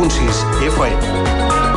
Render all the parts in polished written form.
107.6 FM.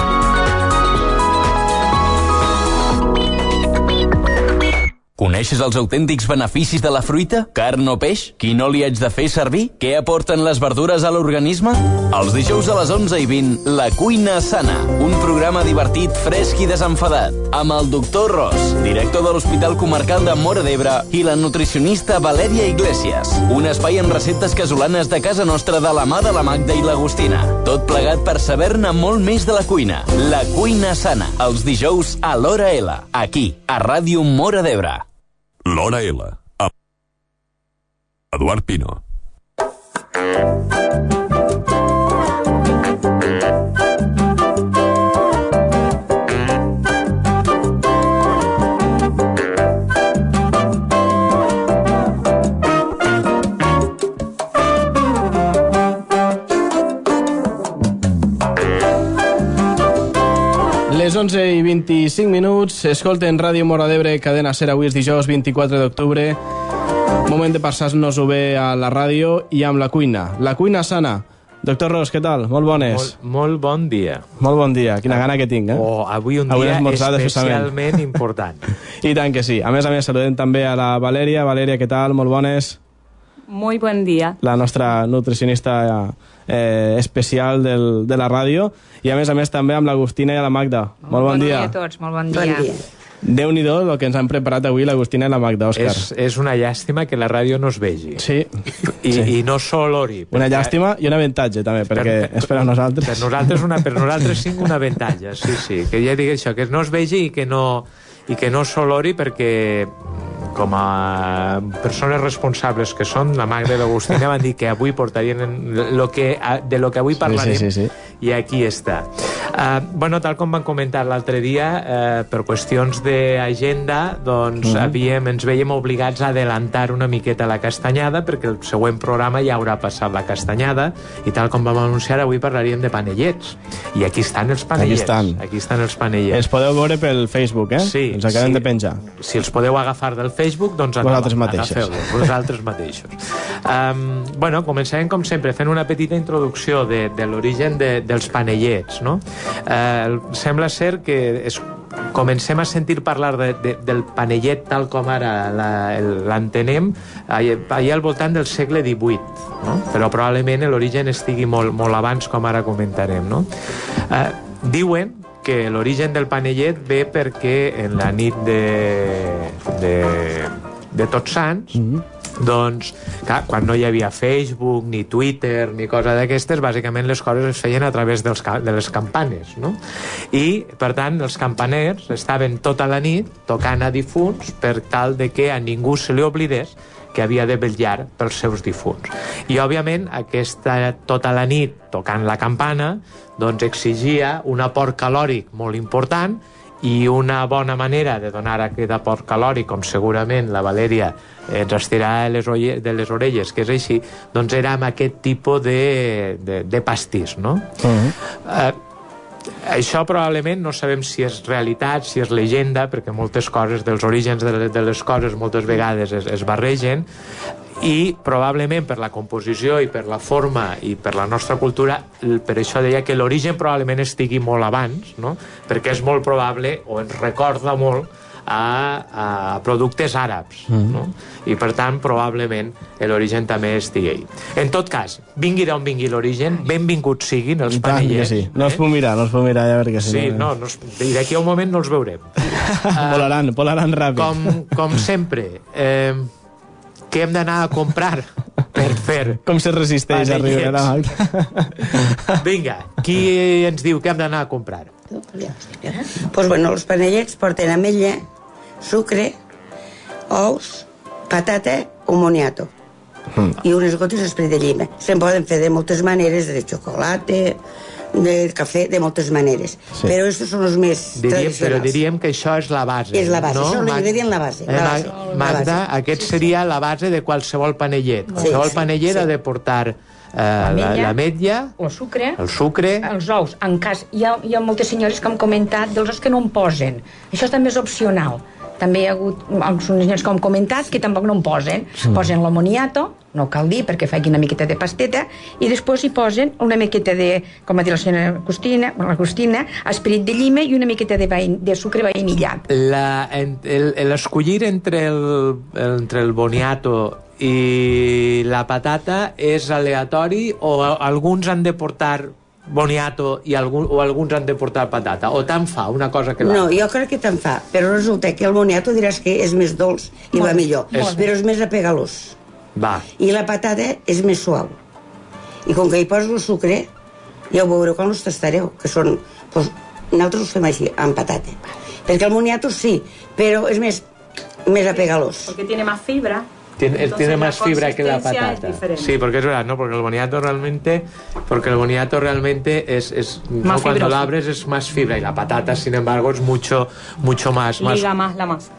Coneixes els autèntics beneficis de la fruita? Carn o peix? Quin oli haig de fer servir? Què aporten les verdures a l'organisme? Els dijous a les 11:20, La Cuina Sana, un programa divertit, fresc i desenfadat, amb el doctor Ros, director de l'Hospital Comarcal de Móra d'Ebre, i la nutricionista Valèria Iglesias. Un espai amb receptes casolanes de casa nostra de la mà de la Magda i l'Agustina. Tot plegat per saber-ne molt més de la cuina. La Cuina Sana, els dijous a l'Hora L, aquí, a Ràdio Móra d'Ebre. L'Hora L, amb Eduard Pino. Les 11:25, escolten Ràdio Móra d'Ebre, cadena SER, avui és dijous 24 d'octubre. Moment de passar-nos-ho bé a la ràdio i amb la cuina. La Cuina Sana. Doctor Ros, què tal? Molt bones. Molt bon dia. Molt bon dia. Quina gana que tinc, eh? Avui un dia especialment important. I tant que sí. A més, saludem també a la Valèria. Valèria, què tal? Molt bones. Muy buen día. La nostra nutricionista especial de la ràdio. I a més també amb l'Agustina i la Magda. Molt bon dia. Bon dia a tots, molt bon dia. Déu-n'hi-do el que ens han preparat avui l'Agustina i la Magda, Òscar. És una llàstima que la ràdio no es vegi. Sí. I no s'olori. Una llàstima i un avantatge, també, perquè és per a nosaltres. Per nosaltres cinc un avantatge, sí. Que ja dic això, que no es vegi i que no s'olori, perquè com a persones responsables que són, la Magda i l'Agustina van dir que avui portarien de lo que avui parlarem, sí. I aquí està. Tal com vam comentar l'altre dia, per qüestions d'agenda, doncs ens veiem obligats a adelantar una miqueta la castanyada, perquè el següent programa ja haurà passat la castanyada, i tal com vam anunciar, avui parlaríem de panellets. I aquí estan els panellets. Aquí estan els panellets. Els podeu veure pel Facebook, eh? Sí. Els acabem de penjar. Si els podeu agafar del Facebook, doncs vosaltres mateixos. Vosaltres mateixos. Començarem, com sempre, fent una petita introducció de l'origen dels panellets, no? Sembla ser que comencem a sentir parlar del panellet tal com ara l'entenem allà al voltant del segle XVIII, no? Però probablement l'origen estigui molt abans, com ara comentarem, no? Diuen que l'origen del panellet ve perquè en la nit de Tots Sants, doncs, clar, quan no hi havia Facebook, ni Twitter, ni cosa d'aquestes, bàsicament les coses es feien a través de les campanes, no? I, per tant, els campaners estaven tota la nit tocant a difunts per tal de que a ningú se li oblidés que havia de vetllar pels seus difunts. I, òbviament, aquesta tota la nit tocant la campana, doncs exigia un aport calòric molt important, i una bona manera de donar aquest aport calòric, com segurament la Valèria ens estirarà de les orelles, que és així, doncs era amb aquest tipus de pastís, no? Això probablement no sabem si és realitat, si és llegenda, perquè moltes coses, dels orígens de les coses moltes vegades es barregen, i probablement per la composició i per la forma i per la nostra cultura, per això deia que l'origen probablement estigui molt abans, no? Perquè és molt probable, o ens recorda molt a productes àrabs, no? I per tant probablement l'origen també estigui ahí. En tot cas, vingui d'on vingui l'origen, benvinguts siguin els panellets. Sí. No es pot mirar, ja veure que sí. Sí, i d'aquí a un moment no els veurem. Volaran ràpid. Com sempre, què hem d'anar a comprar per fer? Com se resisteix a riure la Magda? Vinga, qui ens diu què hem d'anar a comprar? Els panellets porten ametlla, sucre, ous, patata o moniato i unes gotes d'esprit de llima. Se'n poden fer de moltes maneres, de xocolata, de cafè, de moltes maneres. Sí. Però aquests són els més tradicionals. Però diríem que això és la base. És la base, no? Això és l'ingredient, la base. Magda, aquest seria la base de qualsevol panellet. Qualsevol panellet ha de portar l'ametlla, el sucre, els ous. En cas, hi ha moltes senyores que han comentat dels ous que no en posen. Això també és opcional. també hi ha hagut alguns nens que hem comentat que tampoc no en posen. Posen l'amoniato, no cal dir perquè faci una miqueta de pasteta, i després hi posen una miqueta de, com ha dit la senyora Agustina, esperit de llima i una miqueta de sucre vainillat. L'escollir entre el boniato i la patata és aleatori o alguns han de portar boniato o alguns han de portar patata, o tant fa una cosa que l'altra? No, jo crec que tant fa, però resulta que el boniato diràs que és més dolç i va millor, però és més apegalós. I la patata és més suau, i com que hi poso el sucre ja ho veureu quan els tastareu, que són, doncs, nosaltres ho fem així, amb patata, perquè el boniato sí, però és més apegalós, perquè tiene más fibra. Tiene más fibra que la patata. Sí, porque es verdad, ¿no? Porque el boniato realmente es ¿no? Cuando lo abres es más fibra y la patata, sin embargo, es mucho más. Liga más la masa.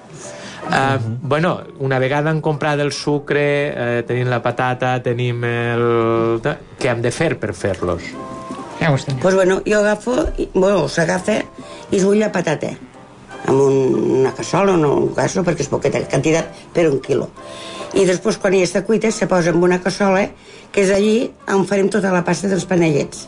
Bueno, una vegada han comprat el sucre, tenim la patata, tenim el... Què hem de fer per fer-los? Pues bueno, jo agafo, s'agafa i es bull la patata amb una cassola, no un caso, perquè és poqueta quantitat per 1 quilo. I després, quan ja està cuita, se posa en una cassola, que és allí on farem tota la pasta dels panellets.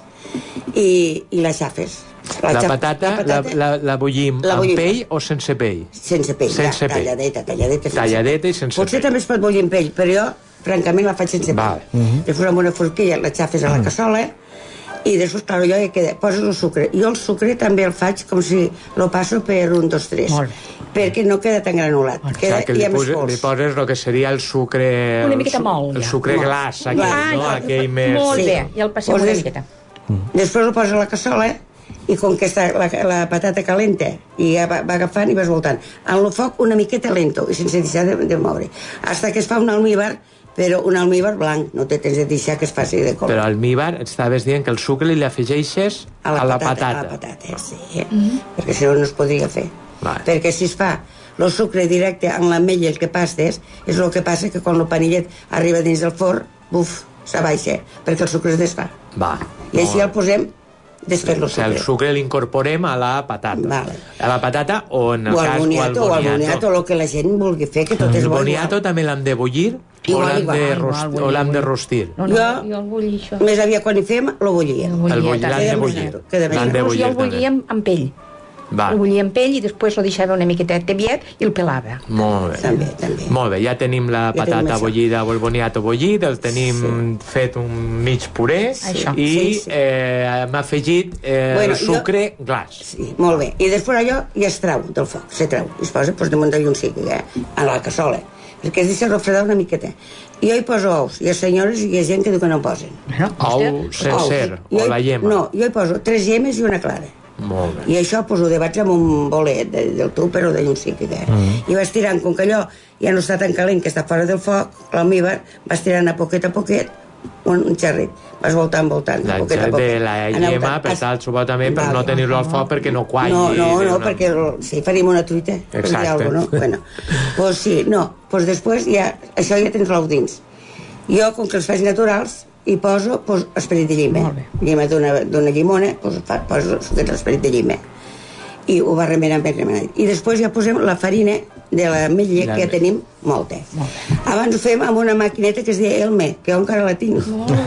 I la xafes. La patata la bullim amb pell o sense pell? Sense pell, talladeta. Talladeta i sense pell. Potser també es pot bullir amb pell, però jo, francament, la faig sense pell. Després, amb una forquilla, la xafes a la cassola, i després, clar, jo ja queda, poses el sucre. Jo el sucre també el faig com si lo passo per 1, 2, 3, perquè no queda tan granulat. O sigui, que li poses el que seria el sucre... Una miqueta molt. El sucre glaç, aquell més... Molt bé, i el passem una miqueta. Després ho posa a la cassola, i com que està la patata calenta, i ja va agafant i vas voltant. En el foc una miqueta lento, i sense deixar de moure. Hasta que es fa un almíbar, però un almíbar blanc, no te tens de deixar que es faci de color. Però almíbar, estaves dient que el sucre li afegeixes a la patata. A la patata, sí, perquè si no no es podria fer. Perquè si es fa el sucre directe en l'ametlla que pastes, és el que passa que quan el panillet arriba dins del forn, buf, s'abaixa, perquè el sucre es desfà. I així el posem desfer-lo sucre. El sucre l'incorporem a la patata. A la patata o en el cas o al boniato, el que la gent vulgui fer, que tot és bo. El boniato també l'hem de bullir o l'hem de rostir? Jo el bullir, això. Més aviat quan hi fem, lo bullia. L'hem de bullir. Jo el bullia amb pell. El bullia amb pell i després lo deixava una miqueta tebiet i el pelava. Molt bé. També. Molt bé, ja tenim la patata bullida o el boniato bullit, el tenim fet un mig puré i hem afegit el sucre glaç. Sí, molt bé. I després allò ja es trau del foc, se trau. I es posa damunt de llumcic, a la cassola, perquè es deixa refredar una miqueta. I jo hi poso ous. Hi ha senyores i hi ha gent que diu que no en posen. Ou sencer, o la llema? No, jo hi poso 3 llemes i una clara. I això ho debats amb un bolet del tupper o de llumcic, i vas tirant, com que allò ja no està tan calent, que està fora del foc, l'almíbar, vas tirant a poquet un xerrit, vas voltant la llema per tal, suposo també per no tenir-lo al foc perquè no qualli. No, perquè si faríem una truita, exacte. Pues sí, pues després ja això ja tens l'ou dins. Jo, com que els faig naturals, i poso esperit de llima d'una llimona, poso l'esperit de llima i ho va remenant i després ja posem la farina de l'ametlla, que ja tenim molta. Abans ho fem amb una maquineta que es deia Elme, que jo encara la tinc,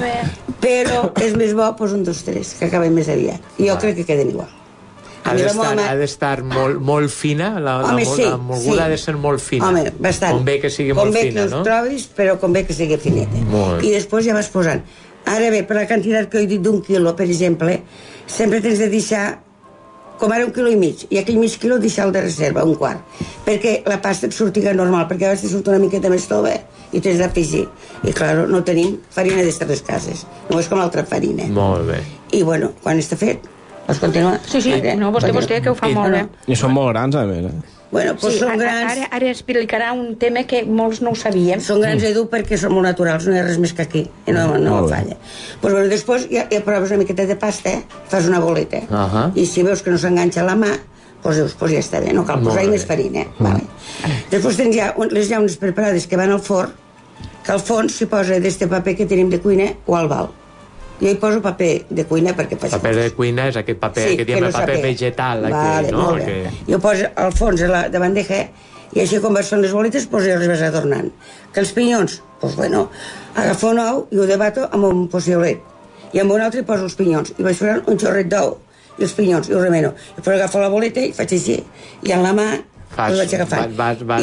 però és més bo un 2, 3, que acabem més aviat, i jo crec que queden igual. Ha d'estar molt fina, la mogula ha de ser molt fina. Home, bastant. Convé que sigui molt fina, no? Convé que us trobis, però convé que sigui fineta. I després ja vas posant. Ara bé, per la quantitat que he dit d'1 quilo, per exemple, sempre tens de deixar com ara 1,5 quilos, i aquell mig quilo deixar-lo de reserva, 1/4, perquè la pasta et sortiga normal, perquè a vegades te surt una miqueta més tova i t'has d'afegir. I clar, no tenim farina d'estar les cases, no és com l'altra farina. Molt bé. I bueno, quan està fet, pots continuar? Sí, no, vostè que ho fa molt bé. I són molt grans, a més, Bueno, pues són grans... Ara explicarà un tema que molts no ho sabíem. Són grans, Edu, perquè són molt naturals, no hi ha res més que aquí, i no falla. Pues bueno, després ja proves una miqueta de pasta, fas una boleta, i si veus que no s'enganxa la mà, pues dius, ja està bé, no cal posar-hi més farina. Després tens ja les llaunes preparades que van al forn, que al fons s'hi posa d'este paper que tenim de cuina o al bal. Jo hi poso paper de cuina perquè faig... Paper de cuina és aquest paper que diem el paper vegetal. Jo poso al fons de la bandeja I així com són les boletes, doncs ja les vas adornant. Que els pinyons, doncs bueno, agafo un ou i ho debato amb un possiblet. I amb un altre poso els pinyons. I vaig posant un xorret d'ou i els pinyons, i ho remeno. I després agafo la boleta i faig així. I amb la mà el vaig agafant.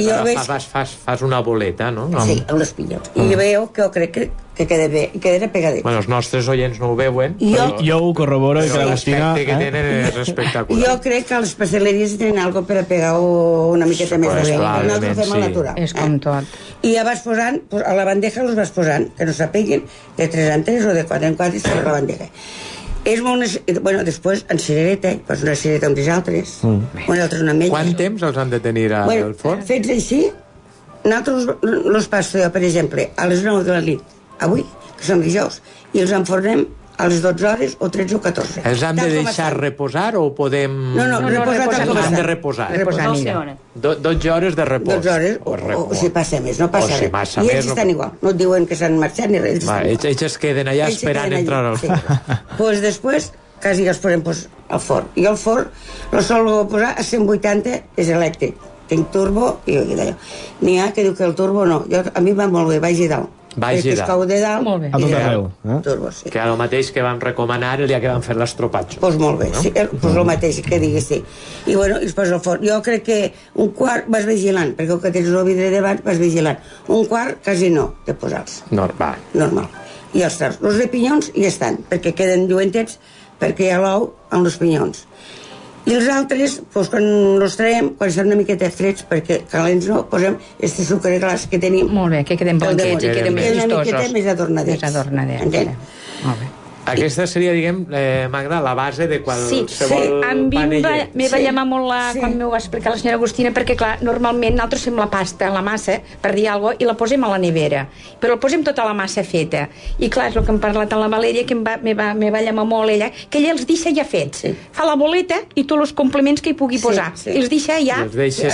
Fas una boleta, no? Sí, amb els pinyons. I veieu que jo crec que queda bé, i quedarà pegadet. Bueno, els nostres oients no ho veuen. Jo ho corroboro i que l'Agustina... L'aspecte que tenen és espectacular. Jo crec que les pasteleries tenen algo per a pegar-ho una miqueta més de bé. Nosaltres fem el natural. És com tot. I ja vas posant, a la bandeja els vas posant, que no s'apeguin, de 3 en 3 o de 4 en 4 sobre la bandeja. És molt... Bueno, després, en cirereta, pots una cirereta amb les altres, unes altres una ametlla. Quant temps els han de tenir al forn? Fets així, nosaltres els passo, per exemple, a les 9 de la nit, avui, que som dijous, i els enfornem a les 12 hores o 13 o 14. Els hem de deixar reposar o podem... No, reposar tal com han de estan. reposar. 12 hores. 12 hores de repòs. 12 hores, o si passa més, no passa si res. passa I més, ells estan igual, no et diuen que s'han marxat ni res. Ells es queden allà esperant entrar al forn. Pues després, quasi els posem al forn. I el forn el sol posar a 180, és elèctric. Tinc turbo i d'allò. N'hi ha que diu que el turbo no. A mi va molt bé, baix i dalt. Baix i dalt. Es cau de dalt. Molt bé. A tot arreu. Turbo, sí. Que era el mateix que vam recomanar el dia que vam fer l'estropatge. Pues molt bé, sí, pues el mateix que digues, sí. I bueno, i es posa al forn. Jo crec que un quart vas vigilant, perquè que tens el vidre davant vas vigilant. Un quart quasi no, de posar-los. Normal. I els traus. Els de pinyons ja estan, perquè queden lluentets, perquè hi ha l'ou amb els pinyons. I els altres, doncs, quan els traiem, quan estan una miqueta freds, perquè calents no, posem este sucre glas que tenim. Molt bé, que queden blanquets i queden més una vistosos. miqueta més adornadets. Més adornadets. Entén? Molt bé. Aquesta seria, diguem, Magda, la base de qualsevol a mi panellet. me va llamar molt quan m'ho va explicar la senyora Agustina, perquè clar, normalment nosaltres fem la pasta, la massa, per dir alguna cosa, i la posem a la nevera, però la posem tota la massa feta, i clar, és el que hem parlat amb la Valèria, que me va llamar molt ella, que ella els deixa ja fets, fa la boleta i tots els complements que hi pugui posar, i els deixa ja,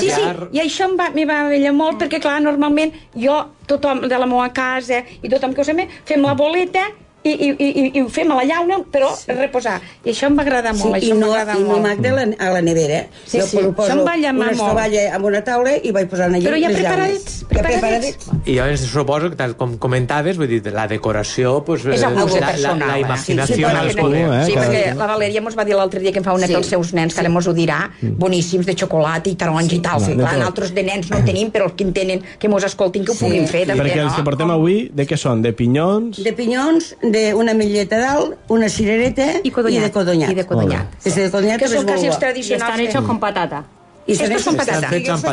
i això me va llamar molt, perquè clar, normalment jo, tothom de la meva casa i tothom que ho sap, fem la boleta i ho fem a la llauna, però reposar. I això em va agradar molt. I no Magda a la nevera. Jo poso una estovalla amb una taula i vaig posant allà. Però ja preparadets. I llavors suposo que, tal com comentaves, vull dir, la decoració, és a gust personal. La imaginació dels poders. Sí, perquè la Valèria mos va dir l'altre dia que em fa una pels seus nens, que ara mos ho dirà, boníssims, de xocolata i taronja i tal. Clar, nosaltres de nens no tenim, però els que en tenen, que mos escoltin, que ho puguin fer. Perquè els que portem avui, de què són? De pinyons? De pinyons, una ametlleta dalt, una cirereta i de codonyat. I de codonyat. Que són quasi els tradicionals. Y están hechos con patata. Estos son patata.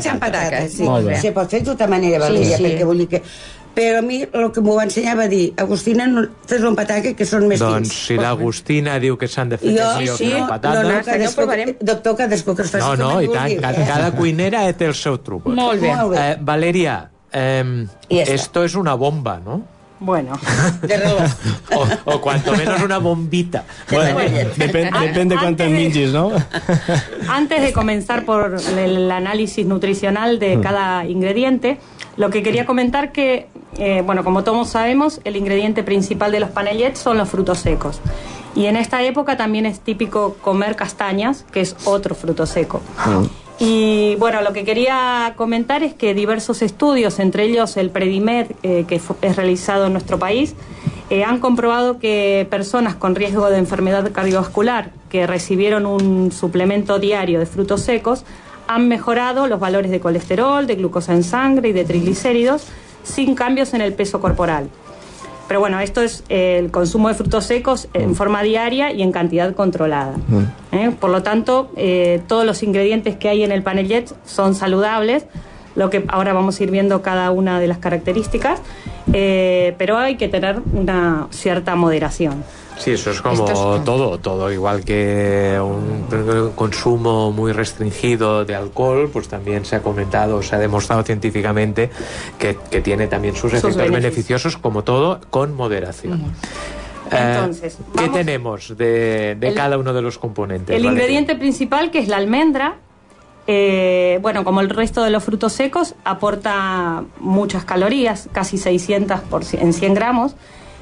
Se pot fer de tota manera, Valèria, perquè vull dir que... Però a mi el que m'ho va ensenyar va dir, Agustina, fes-ho amb patata, que són més fins. Doncs si l'Agustina diu que s'han de fer millor amb patata... Doctor, cadascú que es faci com vulgui. No, i tant, cada cuinera té el seu truc. Molt bé. Valeria, esto es una bomba, ¿no? Bueno. De reloj. O cuanto menos una bombita. Bueno, depende cuánto minchis, ¿no? Antes de comenzar por el análisis nutricional de cada ingrediente, lo que quería comentar que, bueno, como todos sabemos, el ingrediente principal de los panellets son los frutos secos. Y en esta época también es típico comer castañas, que es otro fruto seco. Y bueno, lo que quería comentar es que diversos estudios, entre ellos el Predimed, que es realizado en nuestro país, han comprobado que personas con riesgo de enfermedad cardiovascular que recibieron un suplemento diario de frutos secos han mejorado los valores de colesterol, de glucosa en sangre y de triglicéridos sin cambios en el peso corporal. Pero bueno, esto es el consumo de frutos secos en forma diaria y en cantidad controlada. Por lo tanto, todos los ingredientes que hay en el panellet son saludables, lo que ahora vamos a ir viendo cada una de las características, pero hay que tener una cierta moderación. Sí, eso es como todo, igual que un consumo muy restringido de alcohol, pues también se ha comentado, se ha demostrado científicamente que tiene también sus efectos beneficiosos, como todo, con moderación. Entonces, ¿qué tenemos de cada uno de los componentes? El ingrediente principal, que es la almendra, bueno, como el resto de los frutos secos, aporta muchas calorías, casi 600 en 100 gramos,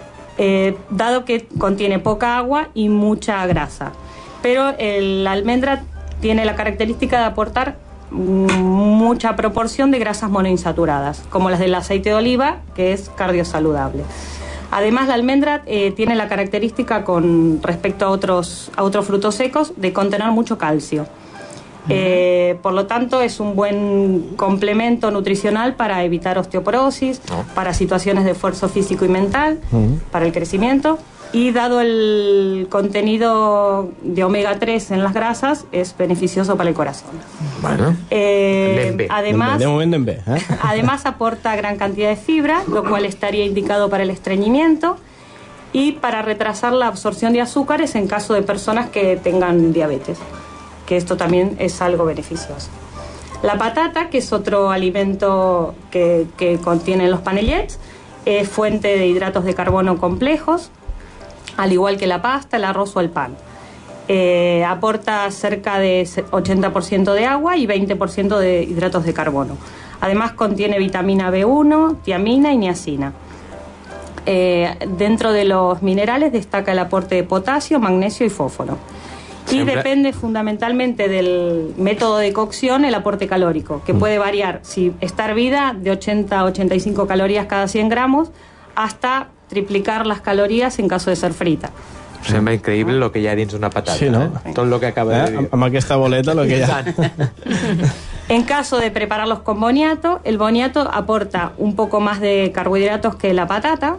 dado que contiene poca agua y mucha grasa. Pero la almendra tiene la característica de aportar mucha proporción de grasas monoinsaturadas, como las del aceite de oliva, que es cardiosaludable. Además, la almendra tiene la característica con respecto a otros frutos secos de contener mucho calcio. Por lo tanto, es un buen complemento nutricional para evitar osteoporosis, para situaciones de esfuerzo físico y mental, para el crecimiento. Y dado el contenido de omega 3 en las grasas, es beneficioso para el corazón. Bueno, además aporta gran cantidad de fibra, lo cual estaría indicado para el estreñimiento y para retrasar la absorción de azúcares en caso de personas que tengan diabetes, que esto también es algo beneficioso. La patata, que es otro alimento que contienen los panellets, es fuente de hidratos de carbono complejos, al igual que la pasta, el arroz o el pan. Aporta cerca de 80% de agua y 20% de hidratos de carbono. Además contiene vitamina B1, tiamina y niacina. Dentro de los minerales destaca el aporte de potasio, magnesio y fósforo. Y depende fundamentalmente del método de cocción el aporte calórico, que puede variar, si está hervida, de 80 a 85 calorías cada 100 gramos, hasta triplicar las calorías en caso de ser frita. Sembla increïble el que hi ha dins una patata. Sí, no? Tot el que acaba de dir. Amb aquesta boleta, lo que hi ha. En caso de prepararlos con boniato, el boniato aporta un poco más de carbohidratos que la patata,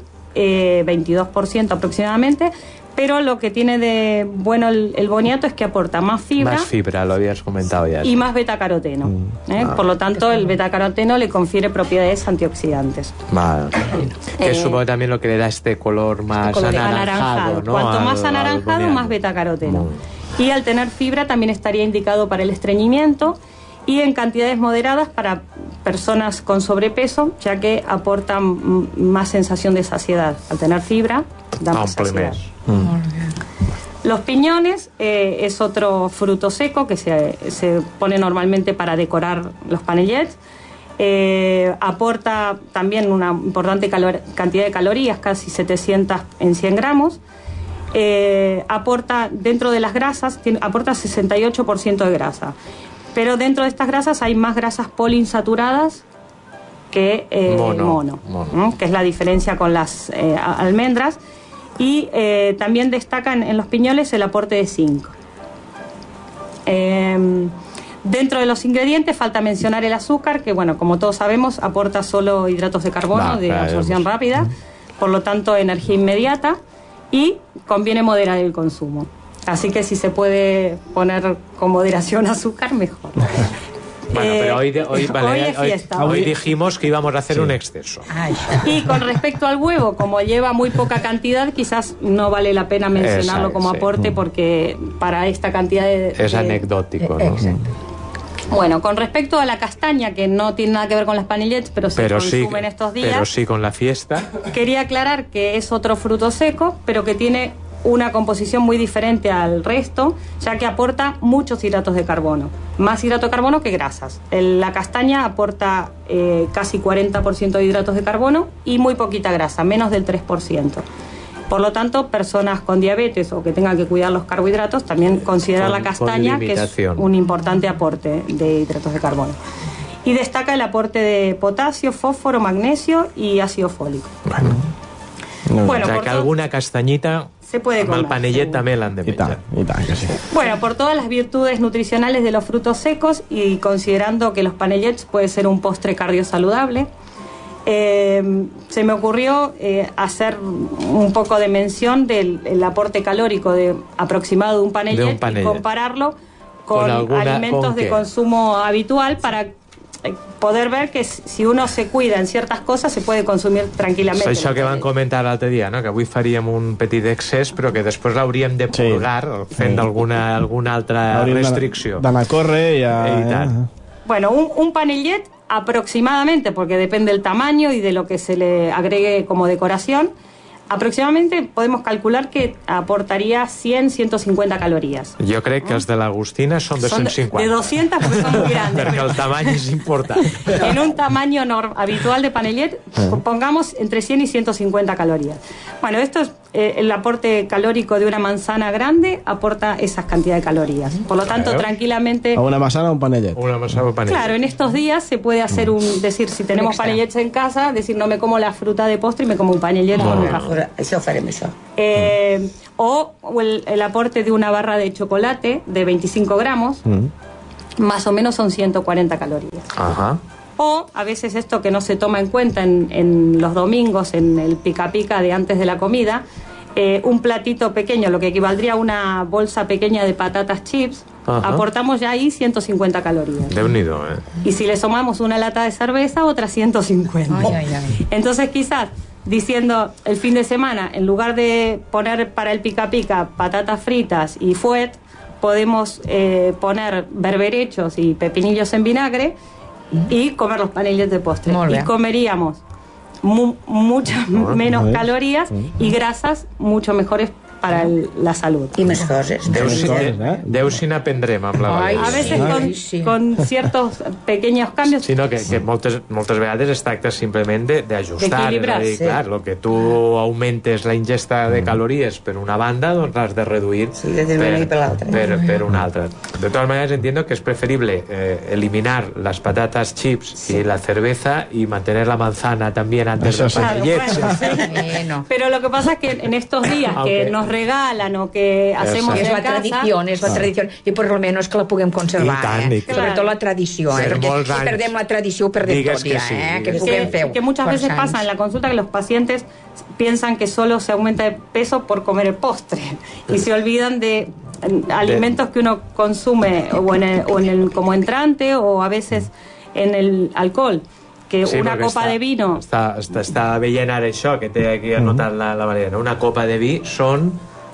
22% aproximadamente, pero lo que tiene de bueno el boniato es que aporta más fibra. Más fibra, lo habías comentado ya. Y más betacaroteno. Por lo tanto, el betacaroteno le confiere propiedades antioxidantes. Vale. Que supongo también lo que le da este color más anaranjado, ¿no? Cuanto más anaranjado, más betacaroteno. Y al tener fibra también estaría indicado para el estreñimiento y en cantidades moderadas para personas con sobrepeso, ya que aportan más sensación de saciedad. Al tener fibra, da más saciedad. Los piñones es otro fruto seco que se pone normalmente para decorar los panellets. Aporta también una importante cantidad de calorías, casi 700 en 100 gramos. Aporta, dentro de las grasas, aporta 68% de grasa. Pero dentro de estas grasas hay más grasas poliinsaturadas que mono, que es la diferencia con las almendras. Y también destacan en los piñones el aporte de zinc. Dentro de los ingredientes falta mencionar el azúcar, que bueno, como todos sabemos, aporta solo hidratos de carbono de absorción rápida, por lo tanto energía inmediata, y conviene moderar el consumo. Así que si se puede poner con moderación azúcar, mejor. Bueno, pero hoy dijimos que íbamos a hacer un exceso. Y con respecto al huevo, como lleva muy poca cantidad, quizás no vale la pena mencionarlo como aporte, porque para esta cantidad es anecdótico, ¿no? Exacto. Bueno, con respecto a la castaña, que no tiene nada que ver con las panellets, pero se consume en estos días. Pero sí con la fiesta. Quería aclarar que es otro fruto seco, pero que tiene una composición muy diferente al resto, ya que aporta muchos hidratos de carbono, más hidrato de carbono que grasas. La castaña aporta casi 40% de hidratos de carbono y muy poquita grasa, menos del 3%. Por lo tanto, personas con diabetes o que tengan que cuidar los carbohidratos, también considerar la castaña, que es un importante aporte de hidratos de carbono. Y destaca el aporte de potasio, fósforo, magnesio y ácido fólico. Bueno, o sea, que alguna castañita se puede comer. Amb el panellet també l'han de menjar. I tant que sí. Bueno, por todas las virtudes nutricionales de los frutos secos y considerando que los panellets puede ser un postre cardiosaludable, se me ocurrió hacer un poco de mención del aporte calórico aproximado de un panellet y compararlo con alimentos de consumo habitual para poder ver que si uno se cuida en ciertas cosas se puede consumir tranquil·lament. Això que van comentar l'altre dia, no? Que avui faríem un petit excés però que després l'hauríem de purgar fent alguna altra restricció. D'anar a córrer i tant. Bueno, un panellet aproximadamente, porque depende del tamaño y de lo que se le agregue como decoración, aproximadamente podemos calcular que aportaría 100-150 calorías. Jo crec que els de l'Agustina són de 150. De 200 porque son muy grandes. Perquè el tamany és important. En un tamaño habitual de panellet, pongamos entre 100 y 150 calorías. Bueno, esto es el aporte calórico de una manzana grande aporta esas cantidades de calorías. Por lo tanto, tranquilamente... ¿A una manzana o un panellet? Una manzana o panellet. Claro, en estos días se puede hacer decir, si tenemos panellets en casa, decir, no me como la fruta de postre y me como un panellet con un café. Això farem, això. O el aporte de una barra de chocolate de 25 gramos, más o menos son 140 calorías. Ajá. O a veces esto que no se toma en cuenta en los domingos, en el pica pica de antes de la comida, un platito pequeño, lo que equivaldría a una bolsa pequeña de patatas chips, aportamos ya ahí 150 calorías. Déu-n'hi-do, Y si le sumamos una lata de cerveza, otras 150. Entonces quizás diciendo el fin de semana, en lugar de poner para el pica pica patatas fritas y fuet, podemos poner berberechos y pepinillos en vinagre y comer los panellets de postre. Y comeríamos muchas menos calorías y grasas mucho mejores para la salud. I més coses. Déu si n'aprendrem amb la Valeria. A veces con ciertos pequeños cambios. Sinó que moltes vegades es tracta simplement d'ajustar. D'equilibrar. És a dir, clar, el que tu augmentes la ingesta de calories per una banda, doncs l'has de reduir per una altra. De todas maneras, entiendo que es preferible eliminar las patatas chips y la cerveza y mantener la manzana también antes del panellet. Pero lo que pasa es que en estos días que nos regalan o que hacemos en casa... És la tradició, i per lo menos que la puguem conservar, sobretot la tradició, perquè si perdem la tradició, perdem tot ja, que puguem fer. Que muchas veces pasa en la consulta que los pacientes piensan que solo se aumenta de peso por comer el postre y se olvidan de alimentos que uno consume como entrante o a veces en el alcohol. Que una copa de vino... Està veient ara això, que té aquí anotat la Valeria. Una copa de vi són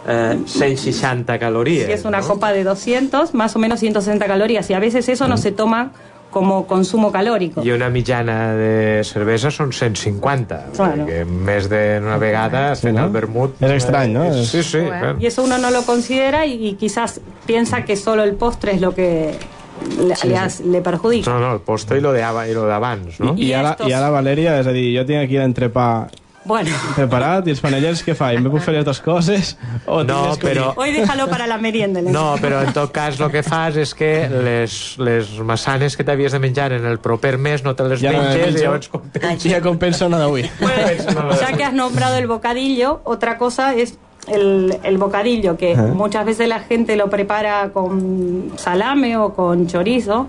160 calorías. Si es una copa de 200, más o menos 160 calorías. Y a veces eso no se toma como consumo calórico. I una mitjana de cervesa són 150. Claro. Perquè més d'una vegada fent el vermut... És estrany, ¿no? Sí, sí. Bueno, y eso uno no lo considera y quizás piensa que solo el postre es lo que... le perjudica. No, el postre i lo d'abans, no? I ara, Valeria, és a dir, jo tinc aquí l'entrepà preparat i els panellets què fa? Em puc fer altres coses? No, però... Hoy déjalo para la merienda. No, però en tot cas el que fas és que les massanes que t'havies de menjar en el proper mes no te les menges i llavors compensa. Ja compensa una d'avui. Bueno, ya que has nombrado el bocadillo, otra cosa es el bocadillo, que muchas veces la gente lo prepara con salame o con chorizo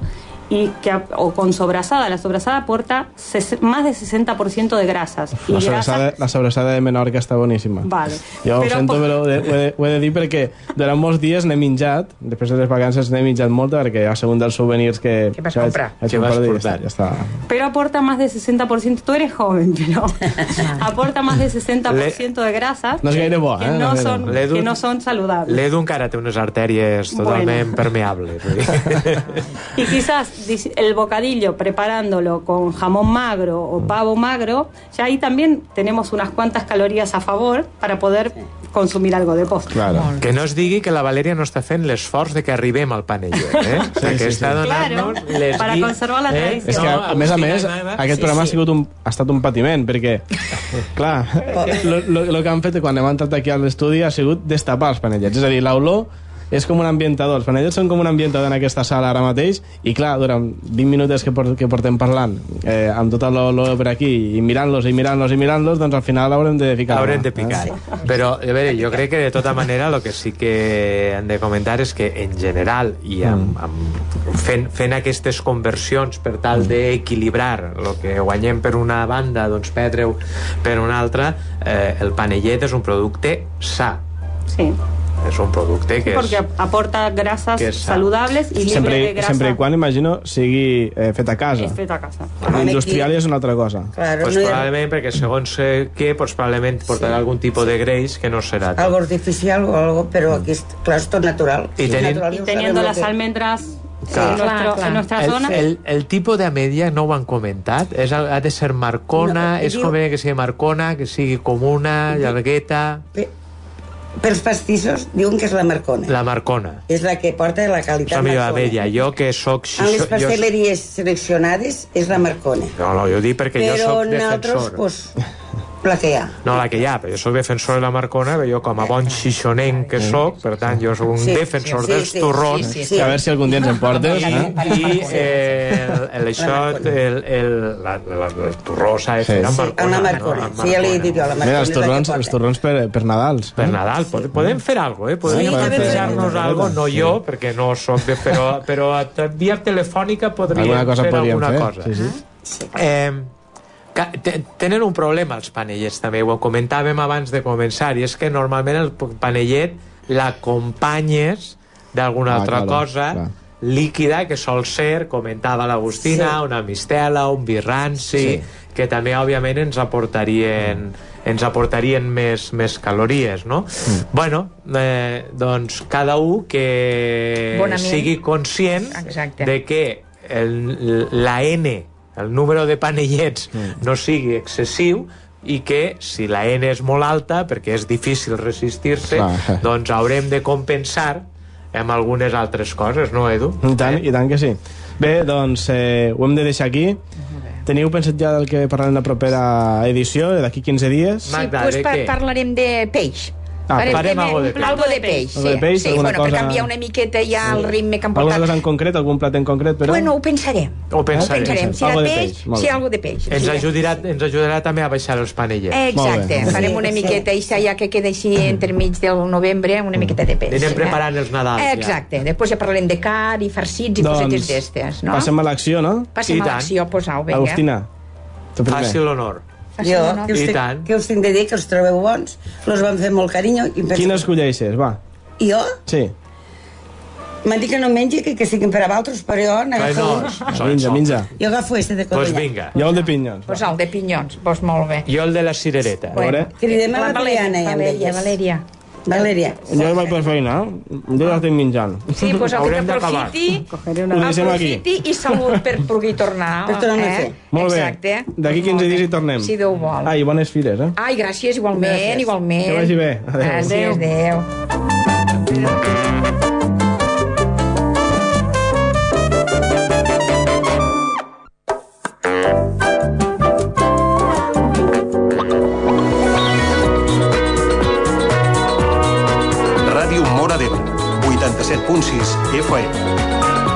o con sobrasada. La sobrasada aporta más de 60% de grasas. La sobrasada de Menorca està boníssima. Vale. Jo ho sento, però ho he de dir perquè durant molts dies n'he menjat, després de les vacances n'he menjat molt perquè ha sigut un dels souvenirs que vas comprar. Que vas portar. Ja està. Pero aporta más de 60%. Tú eres joven, pero aporta más de 60% de grasas no és gaire bo, que no son saludables. L'Edu encara té unes artèries totalment permeables. Y quizás el bocadillo preparándolo con jamón magro o pavo magro, ya ahí también tenemos unas cuantas calorías a favor para poder consumir algo de postre. Claro. Que no es digui que la Valeria no està fent l'esforç de que arribem al panellet, que està donant-nos les... Para conservar la tradició. És que, a més, aquest programa ha estat un patiment, perquè, clar, el que han fet quan hem entrat aquí a l'estudi ha sigut destapar els panellets. És a dir, l'olor és com un ambientador. Els panellets són com un ambientador en aquesta sala ara mateix i, clar, durant 20 minuts que portem parlant amb tota l'olor per aquí i mirant-los, doncs al final haurem de ficar. Haurem de picar. Però, a veure, jo crec que de tota manera el que sí que hem de comentar és que en general i fent aquestes conversions per tal d'equilibrar el que guanyem per una banda, doncs perdre-ho per una altra, el panellet és un producte sa. Sí. És un producte que porque aporta grasas saludables y libre de grasa. Sempre i quan, imagino, sigui fet a casa. És fet a casa. L'industrial és una altra cosa. Claro, pues probablement, perquè segons què, pues probablement portarà algun tipus de greix que no serà algo artificial o algo, però aquí clar, és tot natural. I teniendo las almendras en nuestra zona. El tipus d'ametlla no ho han comentat. Ha de ser marcona, és convenient que sigui marcona, que sigui comuna, llargueta... Pels pastissos diuen que és la marcona. La marcona. És la que porta la qualitat marcona. La abella. Jo que soc... En les pasteleries seleccionades és la marcona. No, jo dic perquè jo soc defensor. Però nosaltres, La que hi ha. No, la que hi ha, però jo soc defensor de la Marcona, però jo com a bon xixonenc que soc, per tant, jo soc un defensor dels torrons. Sí. A veure si algun dia ens en portes. I el torró s'ha de fer amb Marcona. Una Marcona. Sí, ja l'he dit jo, la Mira, Marcona. els torrons per Nadals. Per Nadal, podem fer alguna cosa, podem plantejar-nos alguna cosa, no jo, perquè no soc de... Però via telefònica podríem fer alguna cosa. Tenen un problema els panellets també, ho comentàvem abans de començar, i és que normalment el panellet l'acompanyes d'alguna altra cosa líquida, que sol ser, comentava l'Agustina, una mistela, un vi ranci, que també òbviament ens aportarien més calories, no? Bueno, doncs cada un que sigui conscient de que la N, el número de panellets, no sigui excessiu, i que si la N és molt alta, perquè és difícil resistir-se, doncs haurem de compensar amb algunes altres coses, no, Edu? I tant que sí. Bé, doncs ho hem de deixar aquí. Teniu pensat ja del que parlarem la propera edició, d'aquí 15 dies? Sí, doncs parlarem de peix. Farem algo de peix. Sí, bueno, per canviar una miqueta ja el ritme que han portat. Alguna cosa en concret, algun plat en concret, però? Bueno, ho pensarem. Si hi ha peix, si hi ha algo de peix. Ens ajudarà també a baixar els panellets. Exacte, farem una miqueta, i ja que queda així entremig del novembre, una miqueta de peix. Anem preparant els Nadals. Exacte, després ja parlarem de car i farcits i cosetes d'estes, no? Passem a l'acció, no? Passem a l'acció, posau, vinga. Agustina, tu primer. Faci l'honor. Jo, que us tinc de dir que els trobeu bons, els van fer molt carinyo. Quin escolleixes, va? Jo? Sí. M'han dit que no mengi, que siguin per a altres, però jo n'agafo... Menja. Jo agafo este de codonyà. Pues vinga. Jo el de pinyons. Pues el de pinyons, pues molt bé. Jo el de la cirereta. Cridem a la Valeria i amb elles. Valeria. Jo vaig per feina, jo ja estic menjant. Sí, pues el que aprofiti i salut per poder tornar. Per tornar a fer. Molt bé, d'aquí 15 dies hi tornem. Si Déu vol. Ai, bones fires, eh? Ai, gràcies, igualment. Que vagi bé. Gràcies, adéu. Ràdio Móra d'Ebre, 87.6 FM.